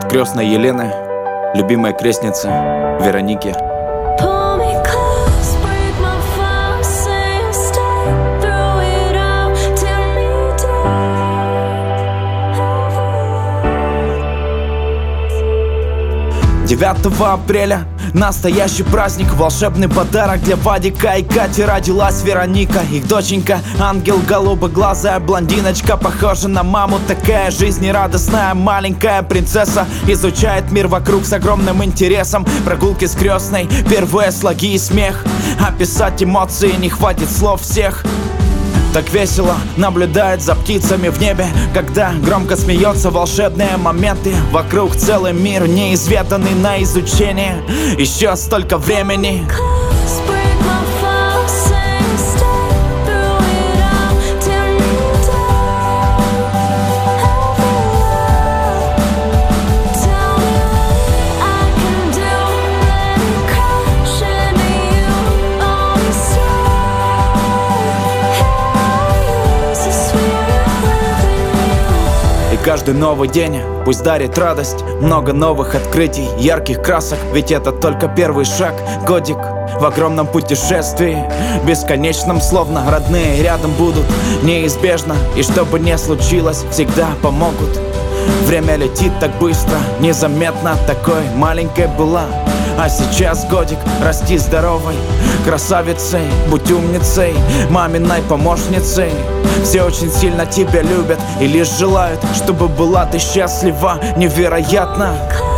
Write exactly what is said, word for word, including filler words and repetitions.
крестной Елены, любимой крестницы Вероники. девятого апреля настоящий праздник, волшебный подарок для Вадика и Кати. Родилась Вероника, их доченька, ангел, голубоглазая блондиночка, похожа на маму, такая жизнерадостная маленькая принцесса. Изучает мир вокруг с огромным интересом, прогулки с крестной, первые слоги и смех. Описать эмоции не хватит слов всех. Так весело наблюдает за птицами в небе, когда громко смеется, волшебные моменты. Вокруг целый мир, неизведанный на изучение. Еще столько времени. Каждый новый день пусть дарит радость, много новых открытий, ярких красок. Ведь это только первый шаг, годик в огромном путешествии, бесконечном, словно родные рядом будут неизбежно. И что бы ни случилось, всегда помогут. Время летит так быстро, незаметно, такой маленькой была. А сейчас годик, расти здоровой красавицей, будь умницей, маминой помощницей. Все очень сильно тебя любят и лишь желают, чтобы была ты счастлива невероятно.